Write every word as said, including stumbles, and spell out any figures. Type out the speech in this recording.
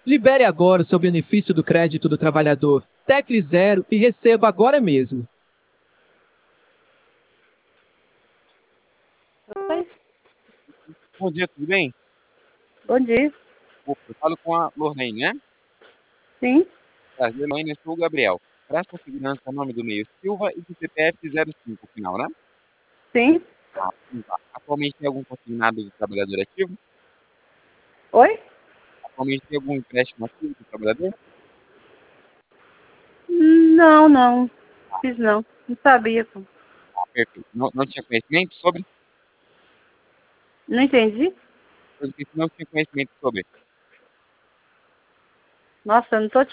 Libere agora o seu benefício do crédito do trabalhador. Tecle Zero e receba agora mesmo. Oi, Bom dia, tudo bem? bom dia. Opa, eu falo com a Lorraine, né? Sim, Prazer, Lorraine, eu sou o Gabriel. Para sua segurança, o nome do meio Silva e do C P F zero cinco, final, né? sim. Ah, sim, tá. Atualmente tem algum consignado do trabalhador ativo? Oi? Atualmente tem algum empréstimo ativo do trabalhador? Não, não. Fiz não. Não sabia, pô. Ah, perfeito. Não, não tinha conhecimento sobre? Não entendi. Porque não tinha conhecimento sobre. Nossa, eu não tô